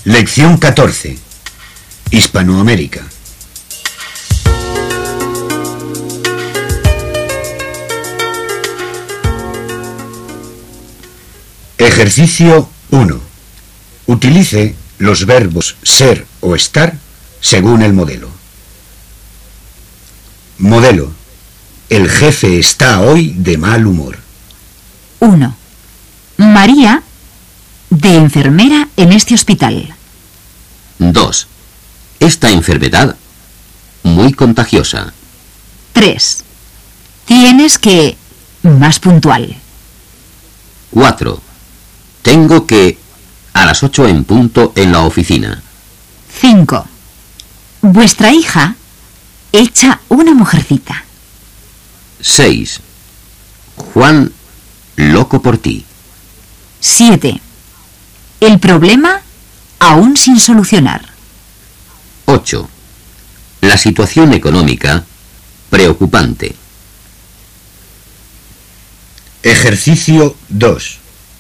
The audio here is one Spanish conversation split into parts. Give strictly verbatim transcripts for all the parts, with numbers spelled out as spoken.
Lección catorce. Hispanoamérica. Ejercicio uno. Utilice los verbos ser o estar según el modelo. Modelo. El jefe está hoy de mal humor. uno. María, de enfermera en este hospital. dos. Esta enfermedad, muy contagiosa. tres. Tienes que... más puntual. cuatro. Tengo que... a las ocho en punto en la oficina. cinco. Vuestra hija echa una mujercita. seis. Juan, loco por ti. siete. El problema aún sin solucionar. ocho. La situación económica, preocupante. Ejercicio dos.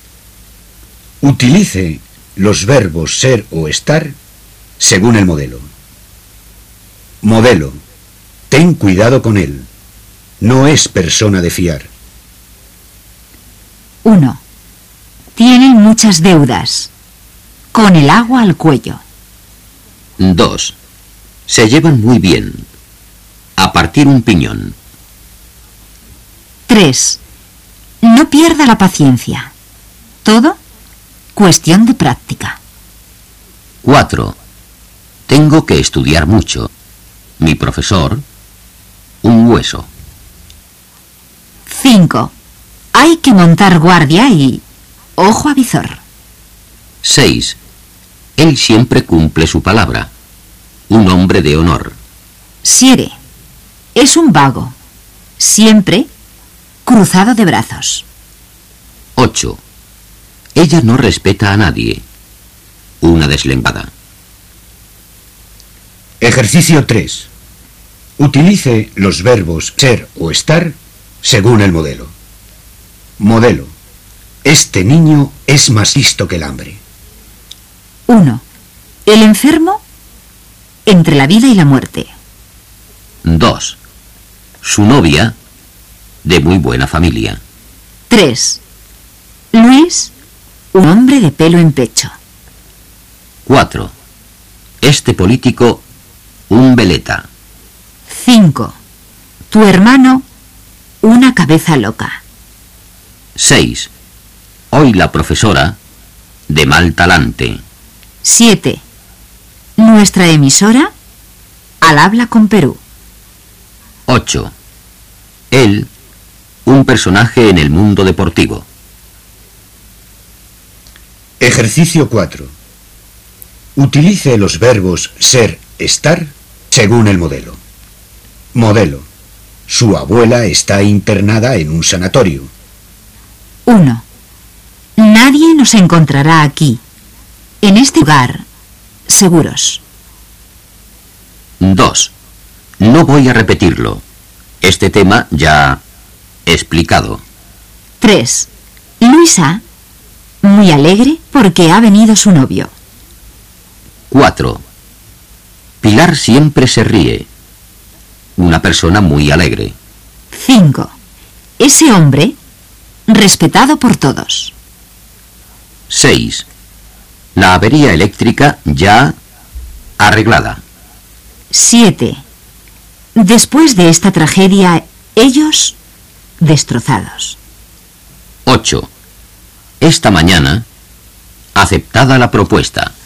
Utilice los verbos ser o estar según el modelo. Modelo. Ten cuidado con él. No es persona de fiar. uno. Tienen muchas deudas. Con el agua al cuello. dos. Se llevan muy bien. A partir un piñón. tres. No pierda la paciencia. Todo cuestión de práctica. cuatro. Tengo que estudiar mucho. Mi profesor, un hueso. cinco. Hay que montar guardia y... ojo a visor. seis. Él siempre cumple su palabra. Un hombre de honor. siete. Es un vago. Siempre cruzado de brazos. ocho. Ella no respeta a nadie. Una deslembada. Ejercicio tres. Utilice los verbos ser o estar según el modelo. Modelo. Este niño es más listo que el hambre. uno. El enfermo entre la vida y la muerte. dos. Su novia, de muy buena familia. tres. Luis, un hombre de pelo en pecho. cuatro. Este político, un veleta. cinco. Tu hermano, una cabeza loca. seis. Hoy la profesora, de mal talante. siete. Nuestra emisora, al habla con Perú. ocho. Él, un personaje en el mundo deportivo. Ejercicio cuatro. Utilice los verbos ser, estar según el modelo. Modelo. Su abuela está internada en un sanatorio. uno. Nadie nos encontrará aquí, en este lugar, seguros. dos. No voy a repetirlo. Este tema ya explicado. tres. Luisa, muy alegre porque ha venido su novio. cuatro. Pilar siempre se ríe. Una persona muy alegre. cinco. Ese hombre, respetado por todos. seis. La avería eléctrica ya arreglada. siete. Después de esta tragedia, ellos destrozados. ocho. Esta mañana, aceptada la propuesta.